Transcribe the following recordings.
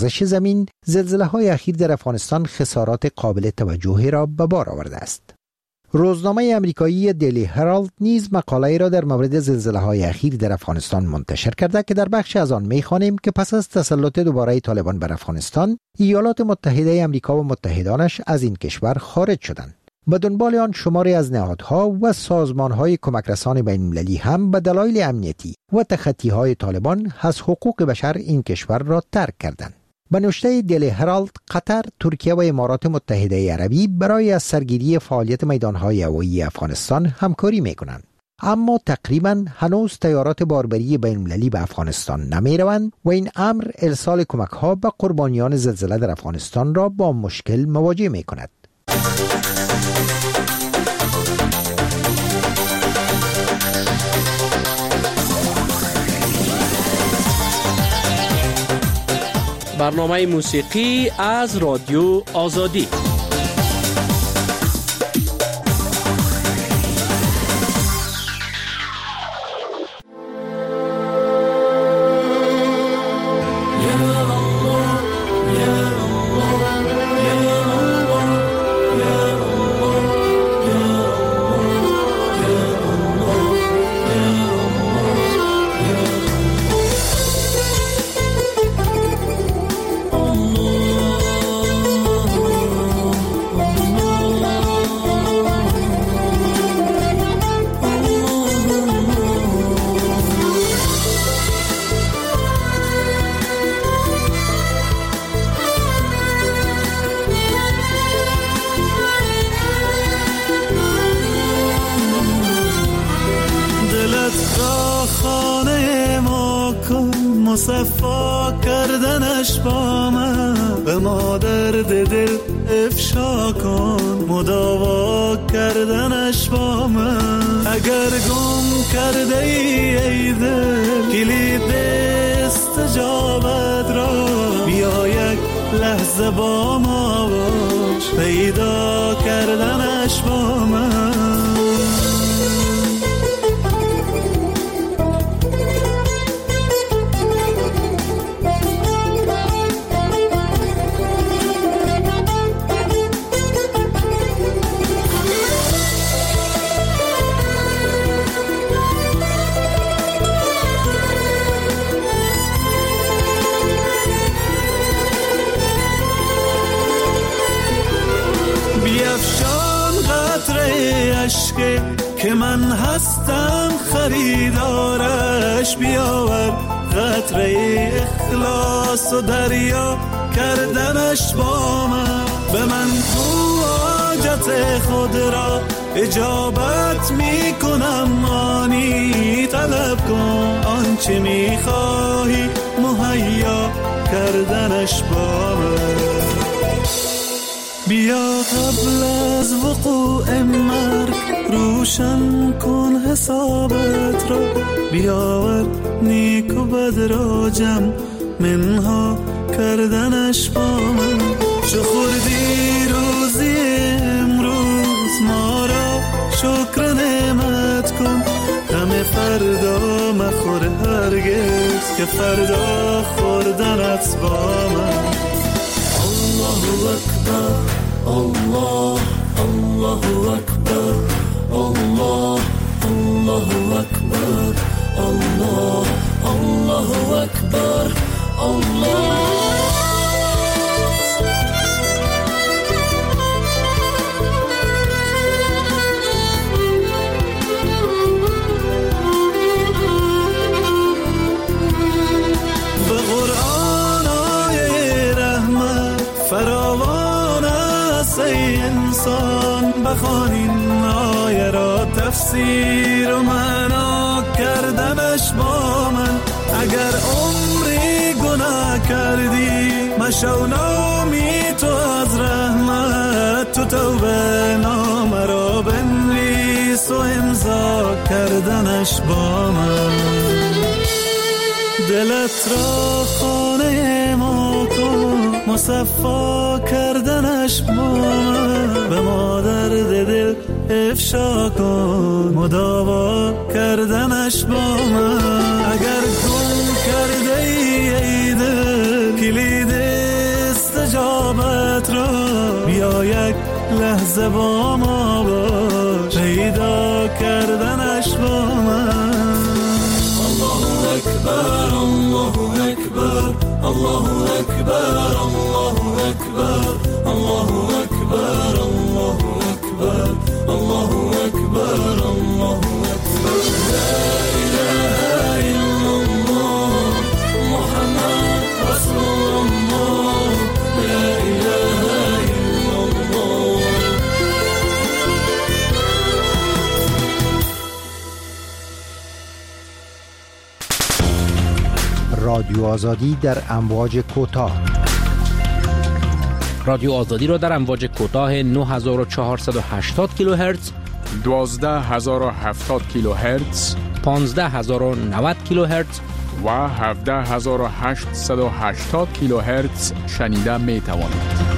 لرزش زمین، زلزله‌های اخیر در افغانستان خسارات قابل توجهی را به بار آورده است. روزنامه آمریکایی دیلی هرالد نیز مقاله‌ای را در مورد زلزله‌های اخیر در افغانستان منتشر کرده که در بخش از آن می‌خوانیم که پس از تسلط دوباره طالبان بر افغانستان، ایالات متحده آمریکا و متحدانش از این کشور خارج شدند. به دنبال آن شماری از نهادها و سازمان‌های کمکرسان بین‌المللی هم به دلایل امنیتی و تخطی‌های طالبان از حقوق بشر این کشور را ترک کردند. به نوشته دیلی هرالد، قطر، ترکیه و امارات متحده عربی برای از سرگیری فعالیت میدان‌های هوایی افغانستان همکاری می‌کنند. اما تقریباً هنوز طیارات باربری بین‌المللی به افغانستان نمی‌روند و این امر ارسال کمک‌ها به قربانیان زلزله در افغانستان را با مشکل مواجه می‌کند. برنامه موسیقی از رادیو آزادی. مصفا کردنش با من، به ما درد دل افشا کن، مداوا کردنش با من. اگر گم کرده ای دل کلید استجابت را، بیا یک لحظه با ما باش، پیدا کردنش با من. که من هستم خریدارش، بیاور قطره اخلاص و دریا کردنش با من. به من تو حاجت خود را اجابت می کنم، آنی طلب کن آنچه می خواهی مهیا کردنش با من. بیا قبل از وقوع مرگ روشن کن حسابت را، بیاور نیک و بد را جمع منها کردنش با من. چو خوردی روزی امروز ما را شکر نعمت کن، غم فردا مخور هرگز که فردا خوردنت با من. الله اکبر، الله الله اکبر، الله الله اکبر، الله الله اکبر، الله. به قرآن آیه رحمت فراوان است ای انسان، بخوان این آیه را تفسیر و معنا کردنش با من. اگر عمری گناه کردی مشو نامی تو از رحمت، تو توبه نامه را بنویس و امضا کردنش با من. دلت را خانه ما کن، مصفا کردنش با من. به ما درد دل افشا کن، مداوا کردنش با من. اگر گم کرده ای دل کلید صفات را بیا یک لحظه با ما باش، پیدا کردنش با من. الله اکبر الله اکبر الله اکبر الله اکبر الله اکبر الله اکبر الله اکبر الله اکبر. لا اله الا الله محمد رسول الله. لا اله الا الله. رادیو آزادی در امواج کوتاه. رادیو آزادی را در امواج کوتاه 9480 کیلوهرتز، 12070 کیلوهرتز، 15090 کیلوهرتز و 17880 کیلوهرتز شنیده می توانید.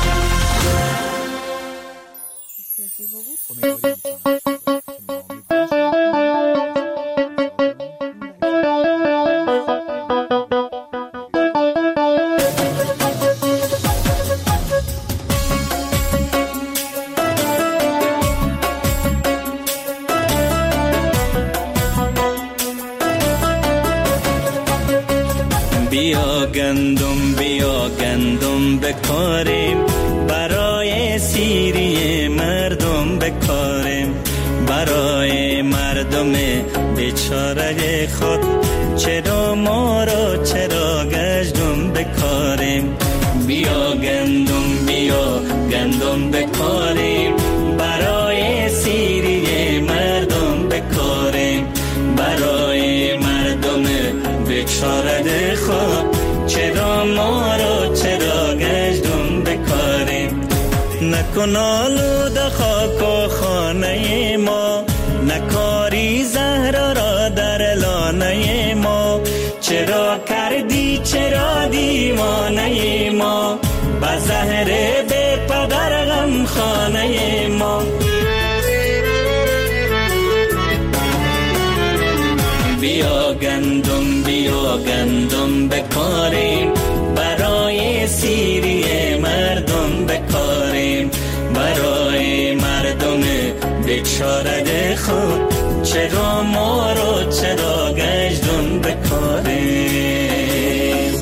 بیا گندم بکاریم، برای سیری مردم بکاریم، برای مردم بیچاره خود، چرا ما را چرا گشتم بکاریم. بیا گندم بکاریم، برای سیری مردم بکاریم، برای مردم بیچاره خود، چرا ما را چرا گشتم بکاریم. نکن آلوده خاک و خانه ما، نکاری زهر را در لانه ما، چرا کردی چرا دیوانه ما، با زهر بی پدر غم خانه ما. بیا گندم بکاریم، برای سیری مردم بکاریم، برای مردم بیچاره خود، چرا ما را چرا گشتم بکاریم.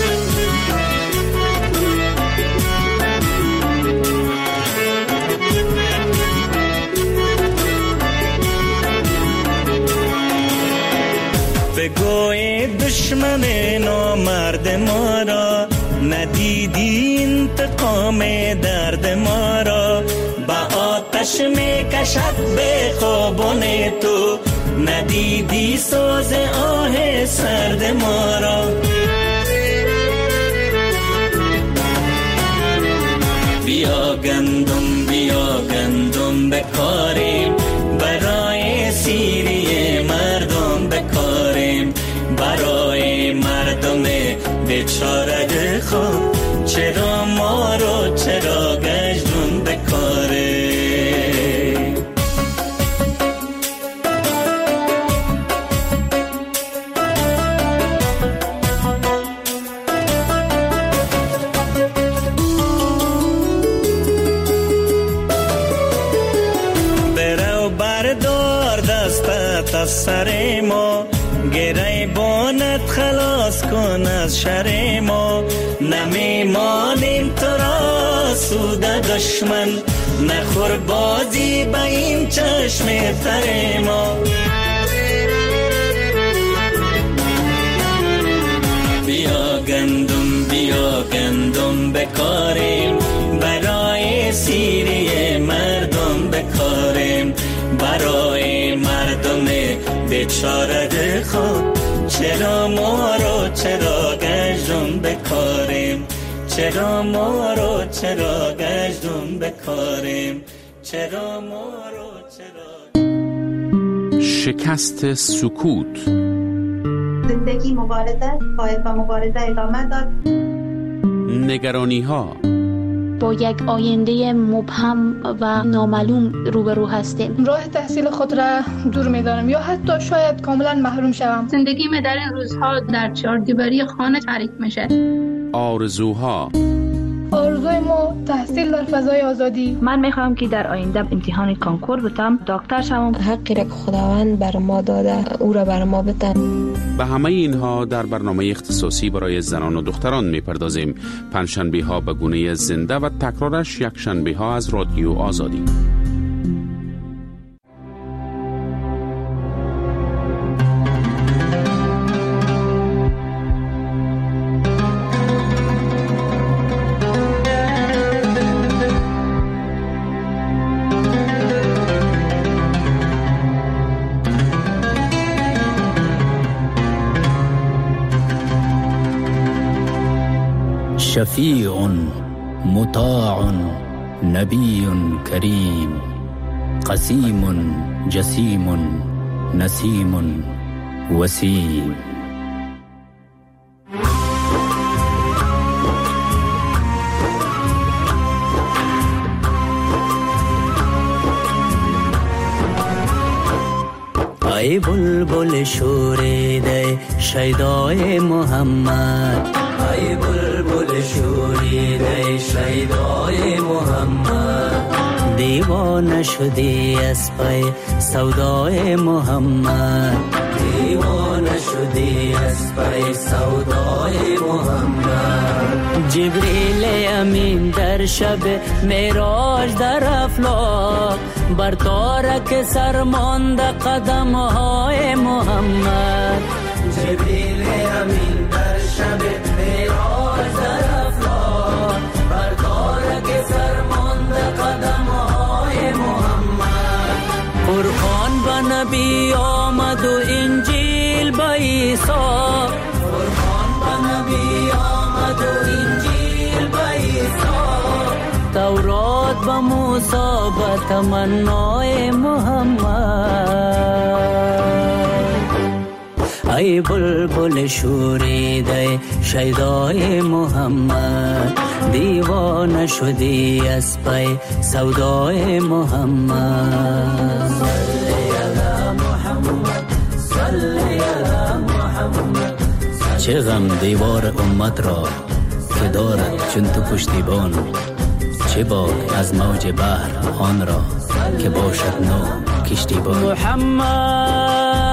بگوی دشمن نامرد ما را، ندیدی انتقام درد ما را، با آتش می کشد به خوابان تو، ندیدی سوز آه سرد ما را. بیا گندم بکاریم، برای سیری مردم بکاریم، برای مردم بیچاره خود، چرا ما رو چرا گشتم بکاریم. برو بردار دستت از سر ما، گریبانت خلاص کن از شر ما، نمیمانیم تو را سود دشمن، نخور بازی با این چشم تر ما. بیا گندم بکاریم، برای سیری مردم بکاریم، برای مردم بیچاره خود، چرا ما رو چرا گشتم بکاریم، چرا ما رو چرا گشتم بکاریم، چرا ما رو چرا. شکست سکوت. زندگی مبارزه، باید با مبارزه ادامه داد. نگرانی ها. با یک آینده مبهم و نامعلوم روبرو هستیم. راه تحصیل خود را دور می‌دانم یا حتی شاید کاملا محروم شوم. زندگی در این روزها در چهار دیواری خانه تعریف میشه. آرزوها. آرزوی ما تحصیل در فضای آزادی. من میخوام که در آینده امتحان کانکور بتم، دکتر شوم. حقی را که خداوند بر ما داده او را بر ما بتن. به همه اینها در برنامه اختصاصی برای زنان و دختران میپردازیم. پنجشنبه ها به گونه زنده و تکرارش یک شنبه ها از رادیو آزادی. شفیع مطاع نبی کریم قسیم جسیم نسیم وسیم. ای بلبل شوریده شیدای محمد، ای بلبل شوریده شیدای محمد، دیوانه شدی از پی سودای محمد، دیوانه شدی از پی سودای محمد. جبریل امین در شب معراج در افلاک بر تارک سرماند قدم های محمد. جبریل امین در شب معراج در افلاک بر تارک سرماند قدم های محمد. قرآن به نبی آمد و انجیل به عیسی، قرآن به نبی آمد و انجیل به عیسی، تورات به موسی به تمنای محمد. ای بلبل شوریده شیدای محمد، دیوانه شدی از پی سودای محمد. صلی علی محمد، صلی علی محمد. چه غم دیوار امت را که دارد چون تو پشتیبان، چه باک از موج بحر آن را که باشد نو کشتیبان. محمد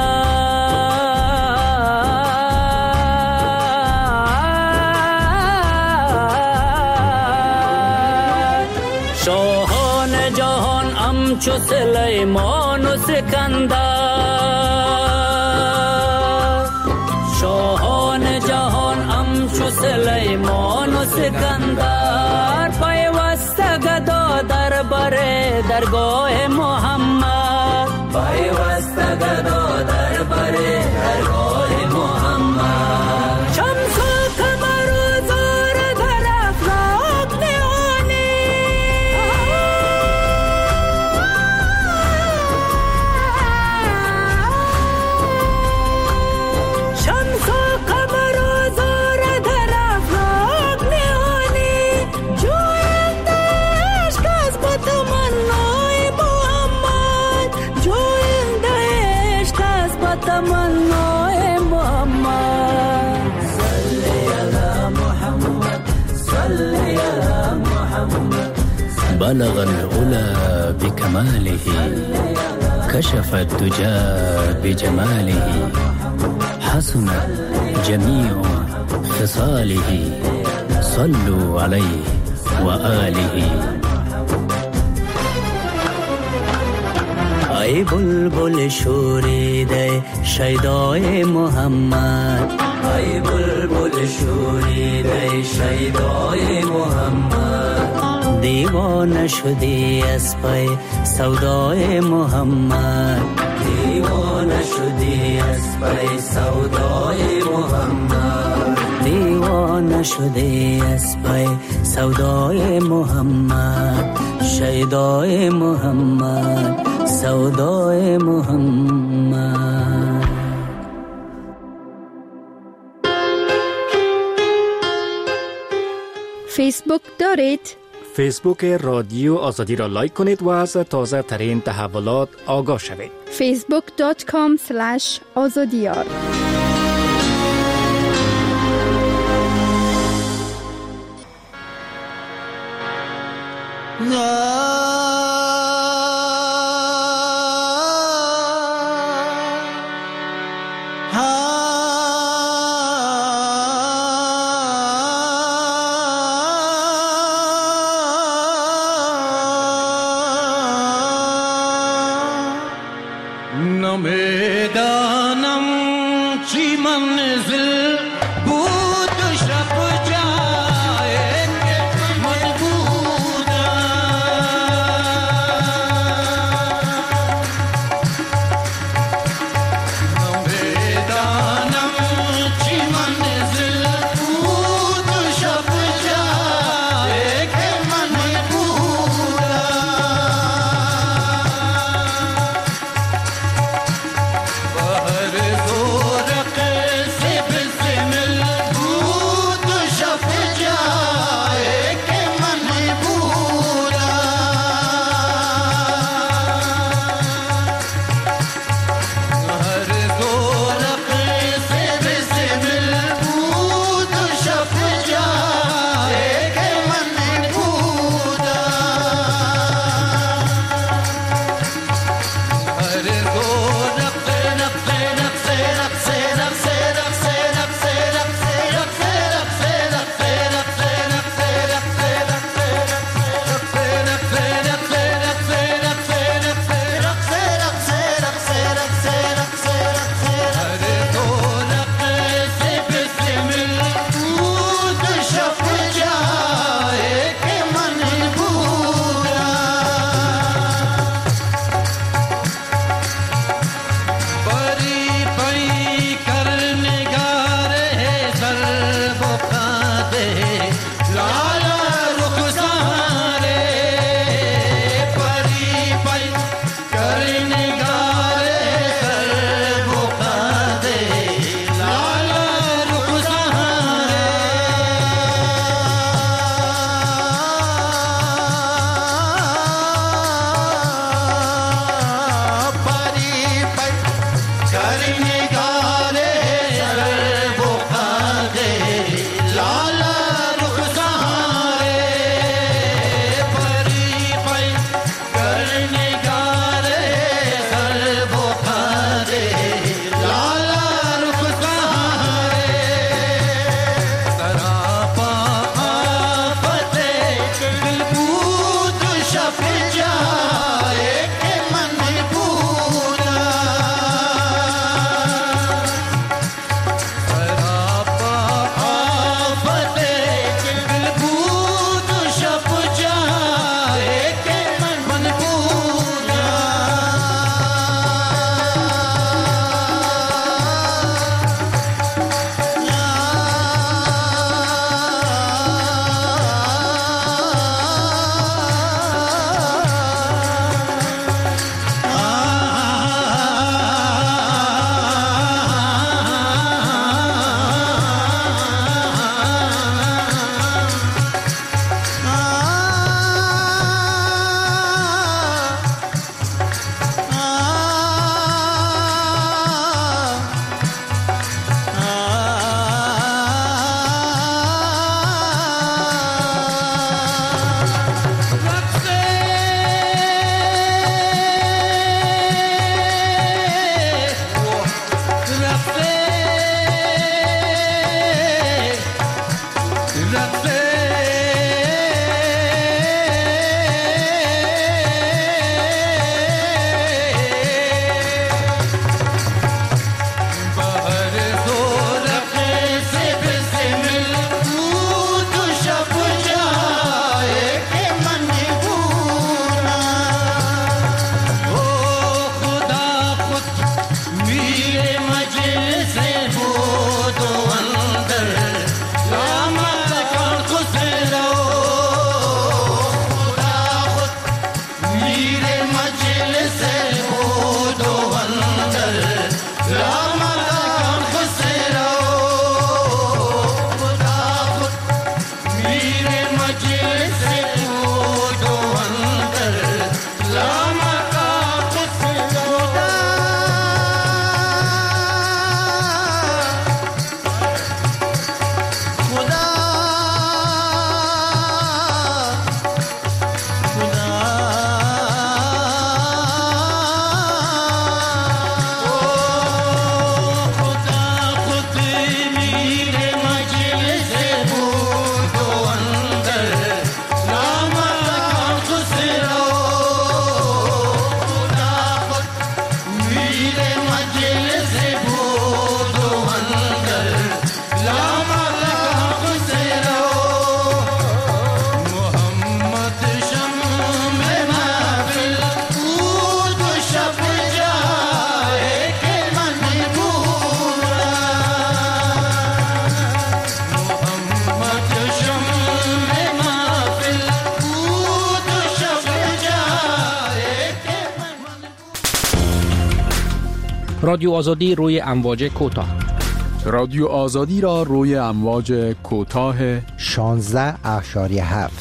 شاهان جهان امچو سلیمان و سکندر، شاهان جهان امچو سلیمان و سکندر، پیوسته گدا در بره درگاه محمد، پیوسته گدا در بره درگاه محمد. شمس و قمر و زهره در افلاک نهانی، شمس و قمر و زهره در افلاک نهانی، جوینده عشق است با تمنای محمد، جوینده عشق است با تمنای محمد. صلی علی محمد، صلی علی محمد. بلغ العلا بکماله کشف الدجى بجماله، حسنت جمیع خصاله صلوا علیه و آله. ای بلبل شوریده شیدای محمد، ای بلبل شوریده شیدای محمد، دیوانه شدی از پی سودای محمد، دیوانه شدی از پی سودای محمد، دیوانه شدی از پی سودای محمد. شیدای محمد، سودای محمد. فیسبوک دارید؟ فیسبوک رادیو آزادی را لایک کنید و از تازه ترین تحولات آگاه شوید. facebook.com/azadiyar. رادیو آزادی روی امواج کوتاه. رادیو آزادی را روی امواج کوتاه 16.7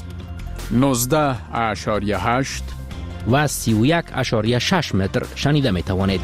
19.8 و 31.6 متر شنیده می توانید.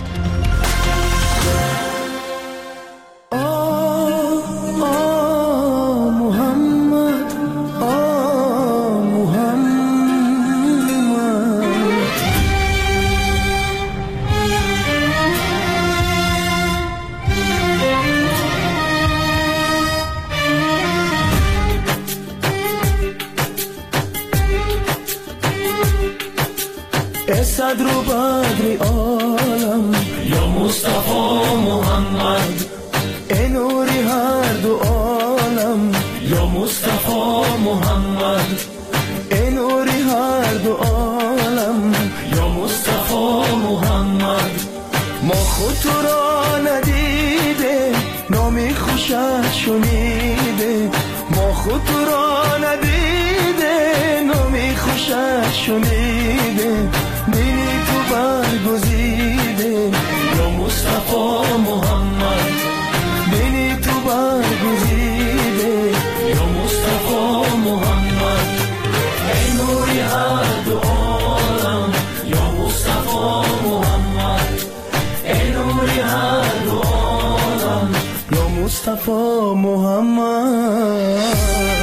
صدر و بدر عالم یا مصطفی محمد، ای نوری هر دو عالم یا مصطفی محمد، ای نوری هر دو عالم یا مصطفی محمد. ما خود تو را ندیده، نامی خوشت شنیده، ما خود تو را ندیده، نامی خوشت شنیده، دینی تو برگزیده یا مصطفی محمد، دینی تو برگزیده یا مصطفی محمد. ای نوری هر دو عالم یا مصطفی محمد، ای نوری هر دو عالم یا مصطفی محمد.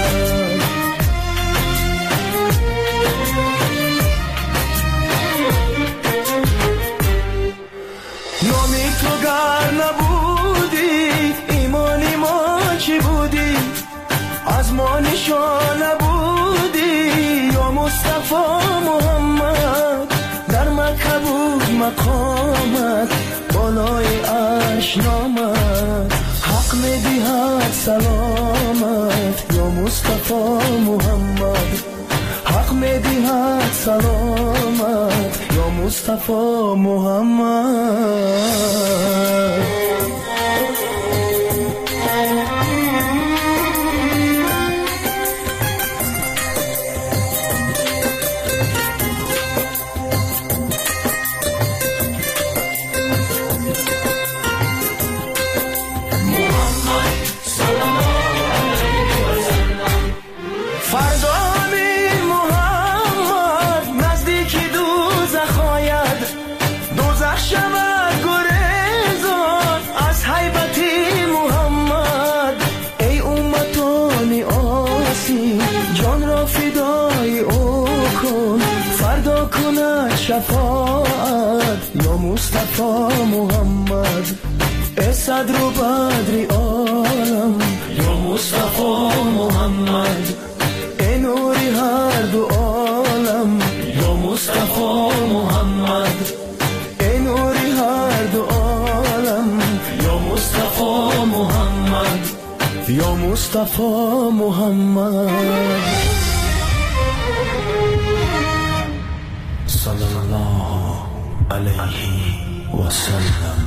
نبودی ایمانی ما چی بودی، از ما نشان نبودی یا مصطفی محمد. در مکه بود مقامت، بالای عرش نامت، حق میدهد سلامت یا مصطفی محمد، حق میدهد سلامت یا مصطفی محمد. شفاعت یا مصطفی محمد، ای صدر و بدر عالم یا مصطفی محمد، ای نوری هر دو عالم یا مصطفی محمد، ای نوری هر دو عالم یا مصطفی محمد یا مصطفی محمد. صلی الله علیه و سلم.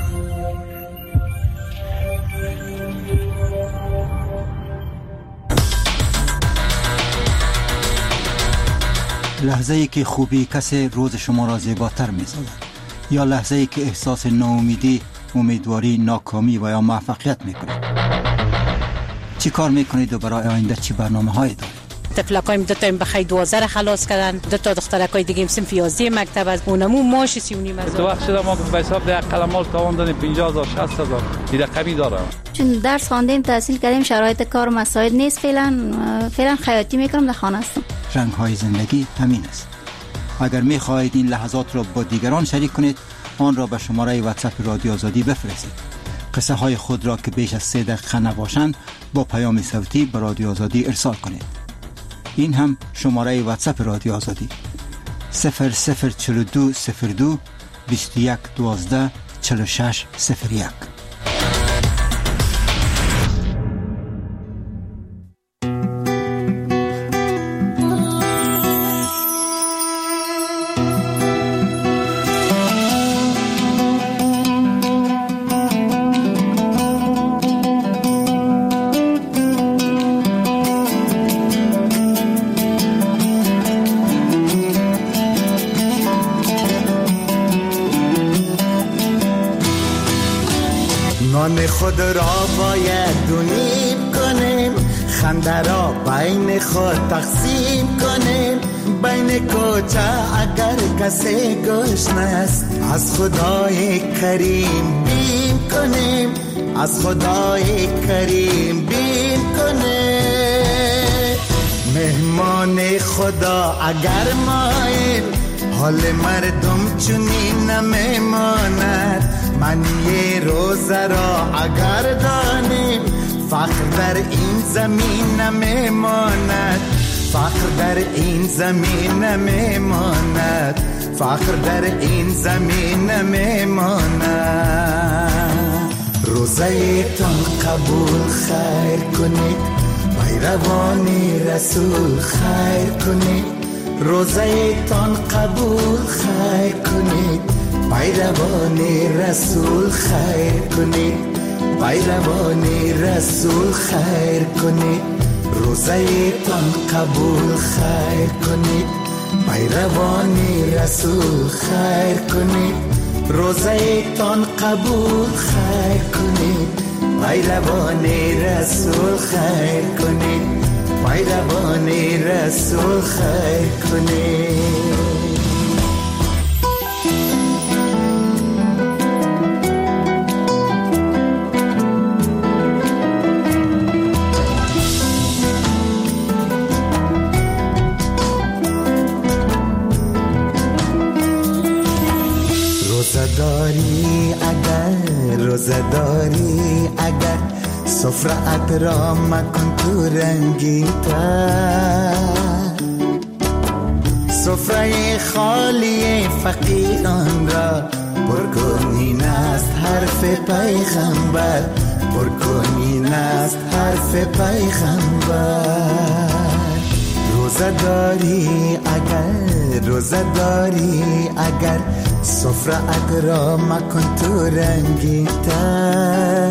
لحظه ای که خوبی کسی روز شما را زیباتر می سازد، یا لحظه ای که احساس ناامیدی، امیدواری، ناکامی و یا موفقیت می کنید. چی کار می کنید و برای آینده چی برنامه هایی دارید؟ طفلکایم دو تا بخای 12 خلاص کردن، دو تا دخترکای دیگه صنف 11 مکتب از اونمو ماش 39 هزار. تو وقت شده ما به حساب ده قلمال تاوان دادیم 50000 60000 این رقمی داره. چون درس خواندیم تحصیل کردیم، شرایط کار مساعد نیست، فعلا خیاطی میکنم، در خانه هستم. رنگ های زندگی همین است. اگر می خواهید این لحظات را با دیگران شریک کنید، آن را به شماره واتساپ رادیو آزادی بفرستید. قصه های خود را که بیش از 3 دقیقه نباشند با پیام صوتی به رادیو آزادی ارسال کنید. این هم شماره واتساپ رادیو آزادی 0042 02 21 12 46 01. خود را باید دونیم کنیم، خنده را بین خود تقسیم کنیم. بین کوچه اگر کسی گشنه است، از خدای کریم بیم کنیم، از خدای کریم بیم کنیم. مهمان خدا اگر ماییم، حال مردم چنین نمیماند. من یه روزه را اگر دانیم، فقر در این زمین نمیماند، فقر در این زمین نمیماند، فقر در این زمین نمیماند. روزه تان قبول خیر کنید، پیروان رسول خیر کنید. روزه تان قبول خیر کنید، پیروان رسول خیر کنید، پیروان رسول خیر کنید. روزه تان قبول خیر کنید، پیروان رسول خیر کنید. روزه تان قبول خیر کنید، پیروان رسول خیر کنید، پیروان رسول خیر کنید. روزداری اگر سفرت را مکن تو رنگین تر، سفره خالی فقیران را پرکنین است حرف پیغمبر، پرکنین است حرف پیغمبر. روزداری اگر سفرت را مکن تو رنگین تر،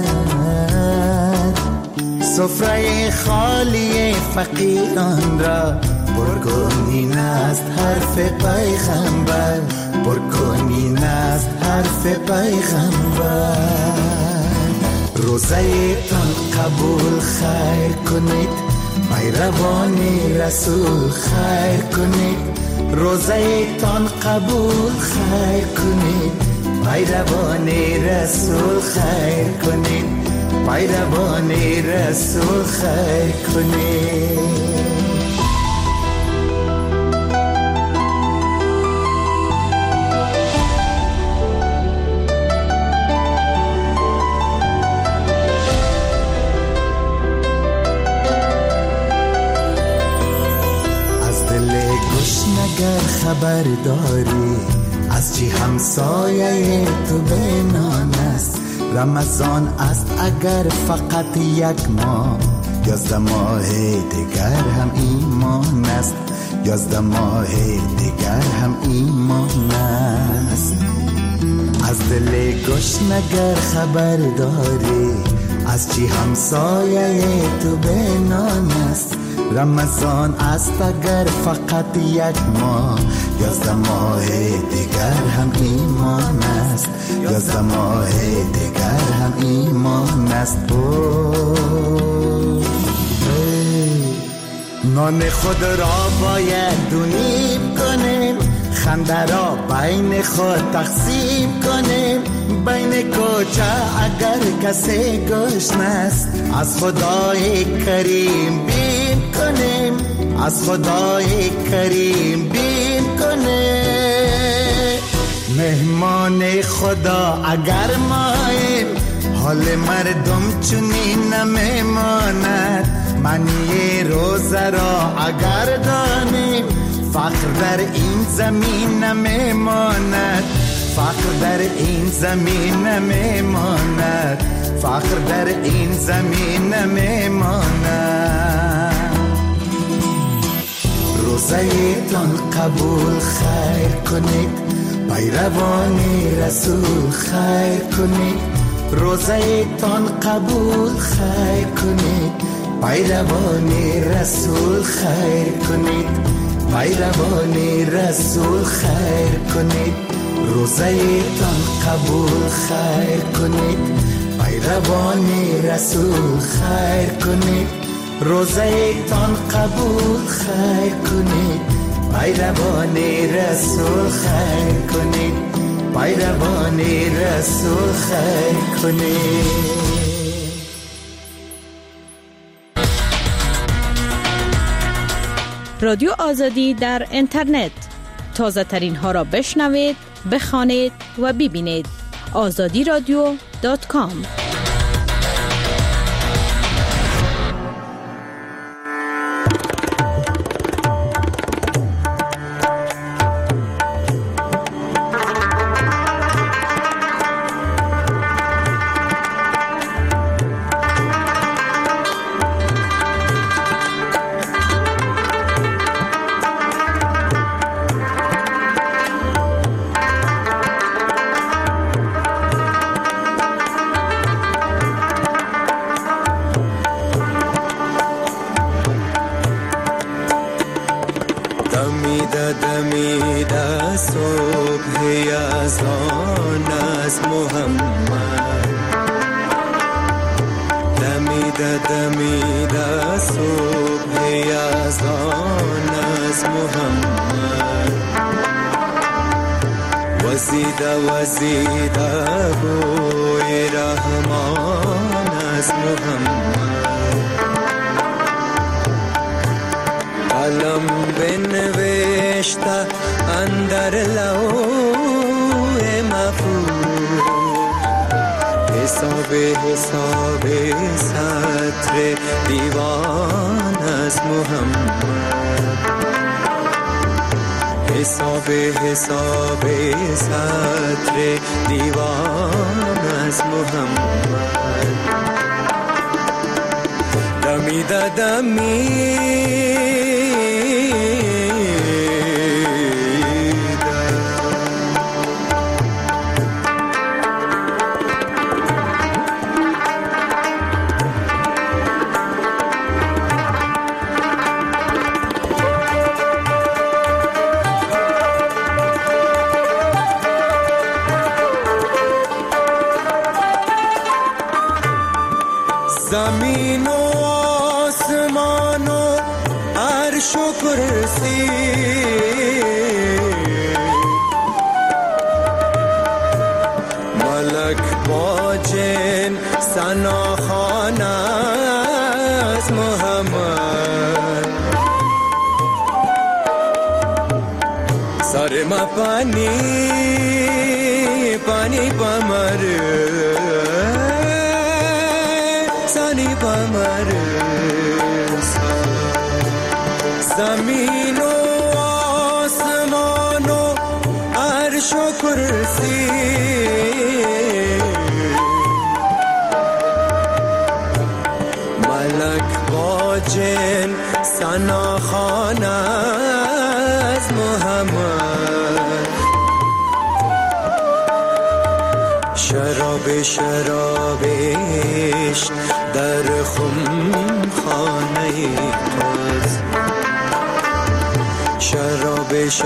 سفره خالی فقیران را پرکنین است حرف پیغمبر، پرکنین است حرف پیغمبر. روزه تان قبول خیر کنید، پیروان رسول خیر کنید. روزه تان قبول خیر کنید، پیروان رسول خیر کنید، پیروان رسول خیر کنید. اگر خبر داری از چی همسایه تو بینان است، رمضان است اگر فقط یک ماه، 11 ماه دیگر هم ایمان است، 11 ماه دیگر هم ایمان است. از دل گشنگر خبر داری از چی همسایه تو بینان است، رمضان است اگر فقط یک ماه، 11 ماه دیگر هم ایمان است، 11 ماه دیگر هم ایمان است. نان خود را باید دونیم کنیم، خنده را بین خود تقسیم کنیم. بین کوچه اگر کسی گشنه است، از خدای کریم بیم کنیم، از خدای کریم بیم کنیم. مهمان خدا اگر ماییم، حال مردم چنین نمیماند. من یه روزه را اگر دانیم، فقر در این زمین نمیماند، فقر در این زمین نمیماند، فقر در این زمین نمیماند. روزه تان قبول خیر کنید، پیروان رسول خیر کنید. روزه تان قبول خیر کنید، پیروان رسول خیر کنید، پیروان رسول خیر کنید. روزه تان قبول خیر کنید، پیروان رسول خیر کنید روزه تان قبول خیر کنید پیروان رسول خیر کنید پیروان رسول خیر کنید. رادیو آزادی در اینترنت تازه ترین ها را بشنوید، بخوانید و ببینید. azadiradio.com. دمیده صبح یزدان از محمد دمیده صبح یزدان از محمد وزیده بوی رحمان از محمد قلم بنوشته اندر لوح محفوظ حساب سطر دیوان از محمد حساب سطر دیوان از محمد دمی زمین و آسمان و عرش و کرسی ملک با جن ثناخوان از محمد سر ما پانی پمر پمر زمین و آسمان و عرش و کرسی ملک با جن ثناخوان از محمد شرابش در خم خانه توست شرابش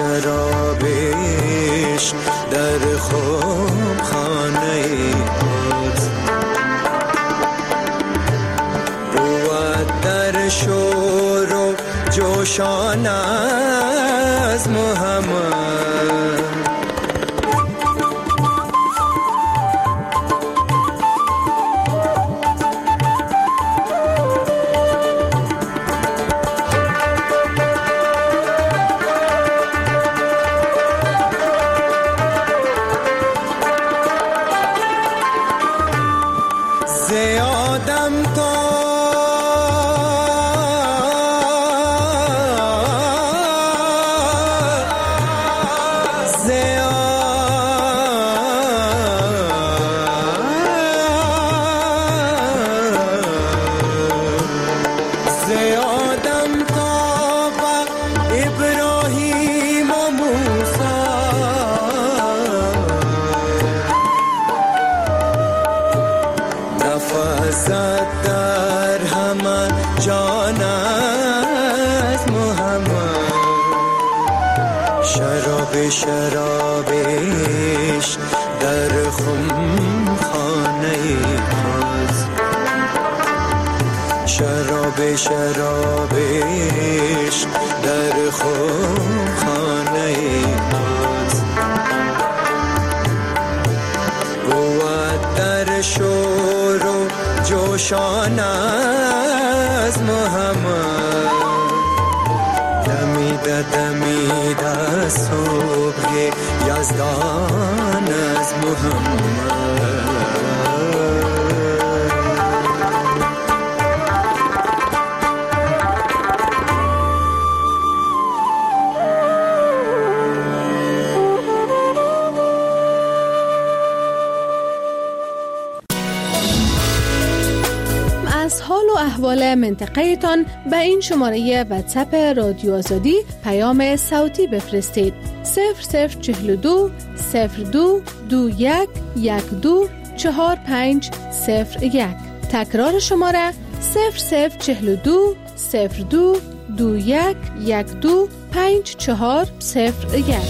در خم خانه توست بود در شور و جوشان از محمد در خمخانه توست. شراب شرابش در خمخانه توست. قوت در شور و جوشان از محمد. دمیده صبح یزدان از محمد. از حال و احوال منطقه تان به این شماره واتساپ رادیو آزادی پیام صوتی بفرستید. 0042 02 21 12 4501. تکرار شماره 0042 02 21 12 5401.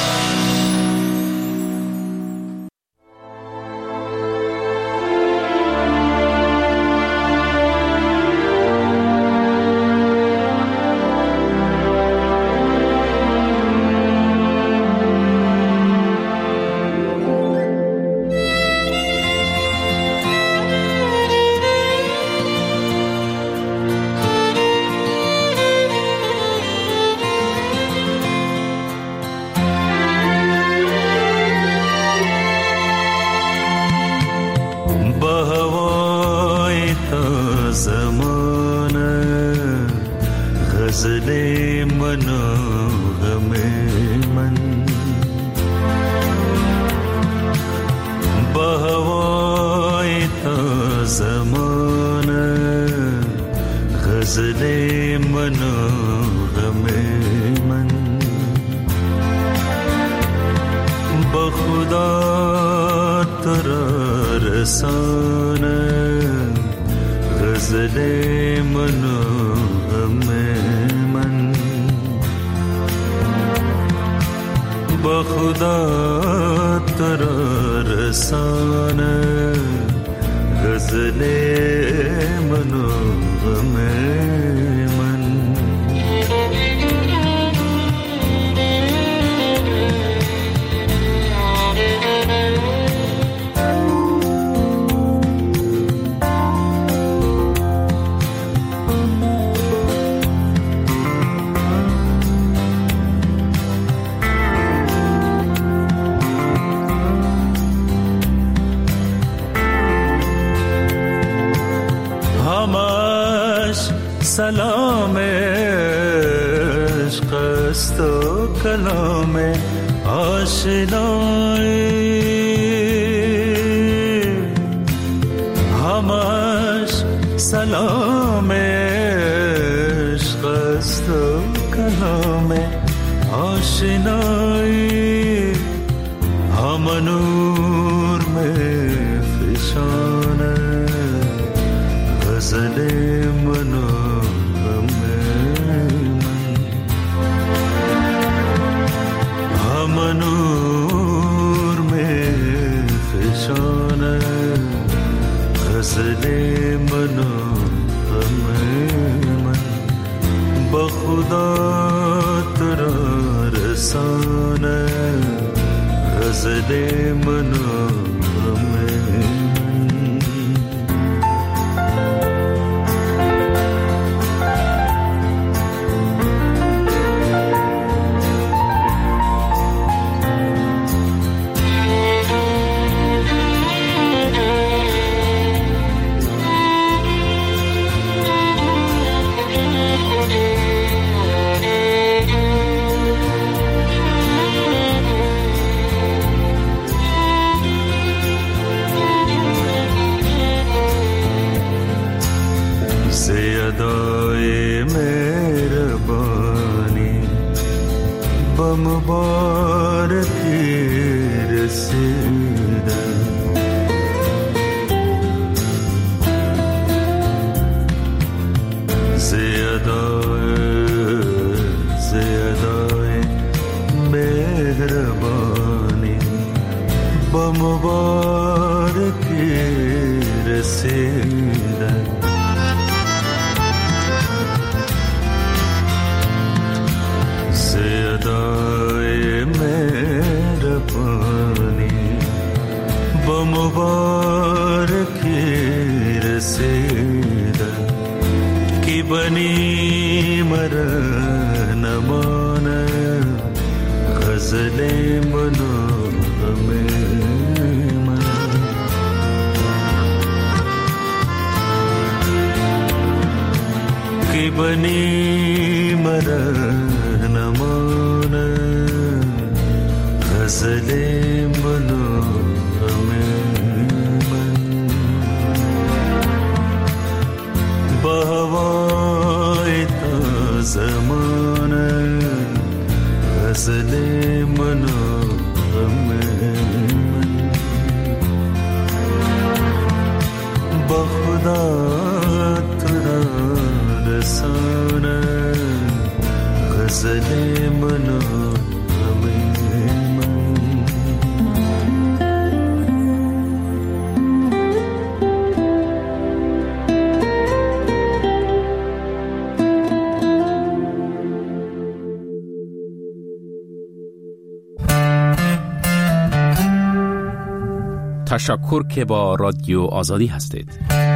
سلام عشق است و کلام آشنایی، همش سلام عشق است و کلام آشنایی، هم نور میں فشانه غزل منو نور میں فشانه غزل منو من بخدا ترا رسانه غزل منو مبارکی رسیدم زیادای مهربانی با زیادای مهربانی با مبارکی رسیده کی بنی مرا نمانه غزل منو کی بنی مرا نمانه غزل منو با هوای تازه مانه غزل منو با خدا رسانه غزل منو تشکر که با رادیو آزادی هستید.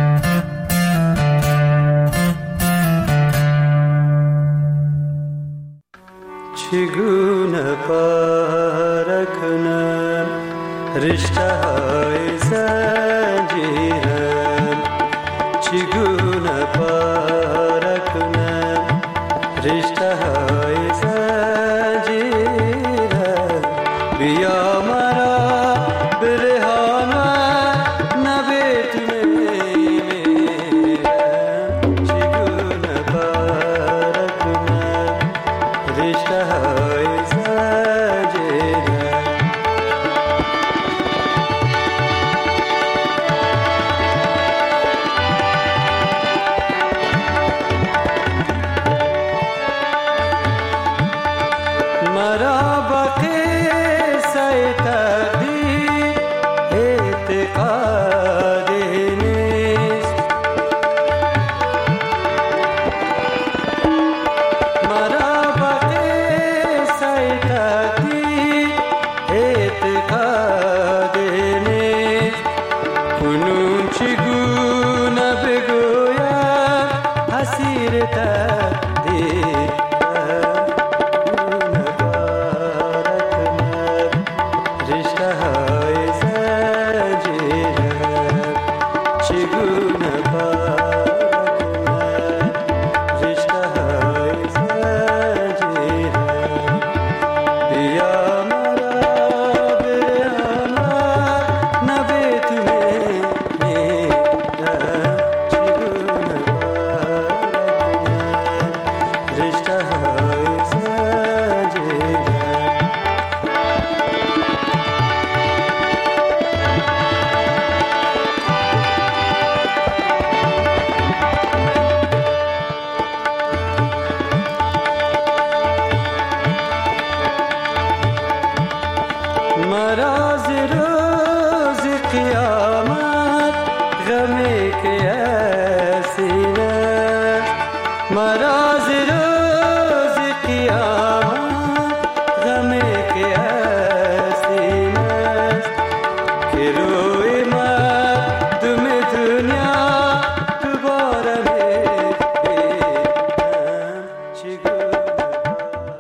چگونه پاره کنم رشته های زنجیرم، چگونه پاره کنم رشته های زنجیرم، بیا مرا برهان و نبتونم، چگونه پاره کنم رشته های زنجیرم. مرا